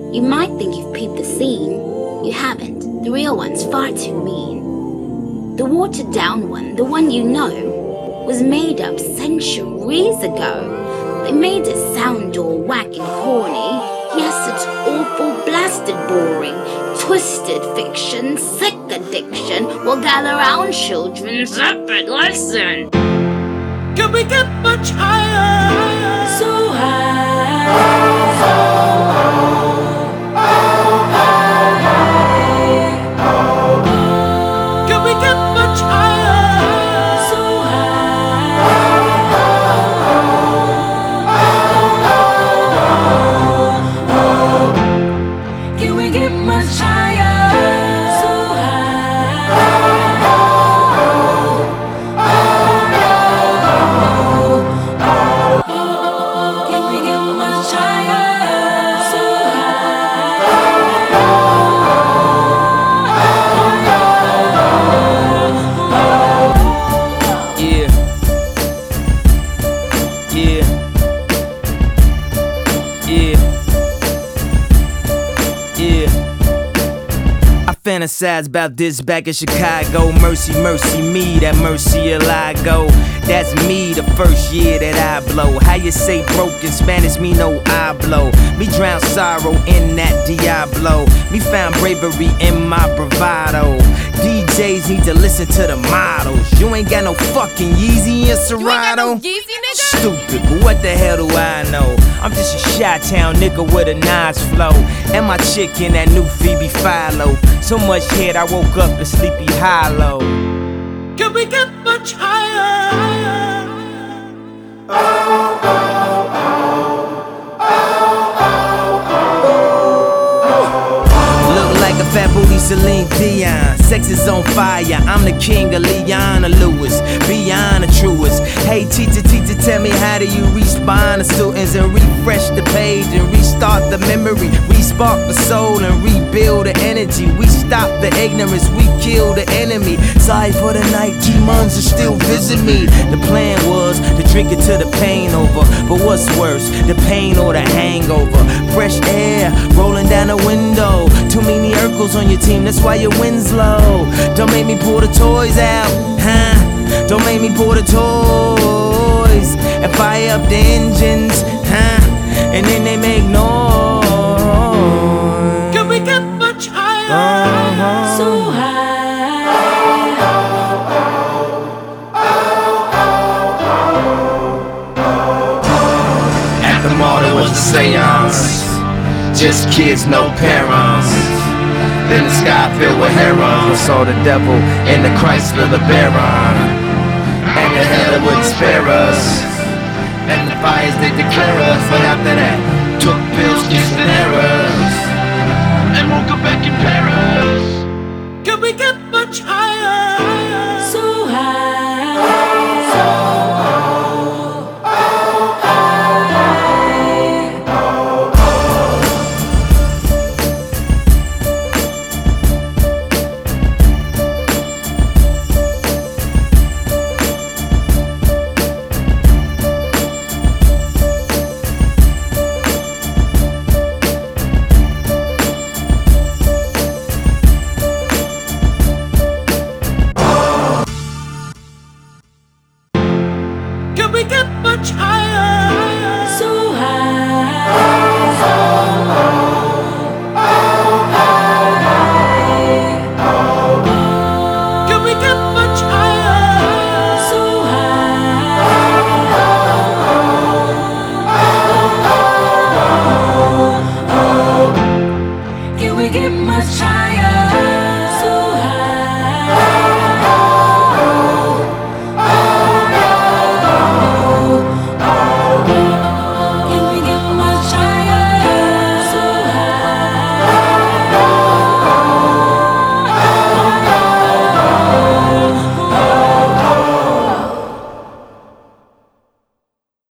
You might think you've peeped the scene. You haven't. The real one's far too mean. The watered down one, the one you know, was made up centuries ago. They made it sound all whack and corny. Yes, it's awful, blasted boring. Twisted fiction, sick addiction. Well, gather round, children, separate lesson. Can we get much higher? So high. Can we get much higher? So high. Can we get much higher? So high. Fantasize about this back in Chicago. Mercy, mercy me, that mercy I go. That's me the first year that I blow. How you say broken Spanish, me no I blow. Me drown sorrow in that Diablo. Me found bravery in my bravado. DJs need to listen to the models. You ain't got no fucking Yeezy and Serato. Stupid, but what the hell do I know? I'm just a Chi-Town nigga with a nice flow. And my chick in that new Phoebe Philo. So much head I woke up in Sleepy Hollow. Can we get much higher? Look like a fat booty Celine Dion. Sex is on fire, I'm the king of Leona Lewis. Beyond the truest. Hey teacher, tell me how do you respond to students and refresh the page and restart the memory. We spark the soul and rebuild the energy. We stop the ignorance, we kill the enemy. Sorry for the night, demons are still visit me. The plan was to drink it till the pain over. But what's worse, the pain or the hangover? Fresh air rolling down the window. Too many Urkels on your team, that's why your win's low. Don't make me pull the toys out, huh? Don't make me pull the toys and fire up the engines, huh? And then they make noise. Can we get much higher? So high. At the mall there was a seance. Just kids, no parents. Then the sky filled with herons. We saw the devil in the Chrysler LeBaron. And the hell wouldn't spare us. And the fires they declare us. But after that, took pills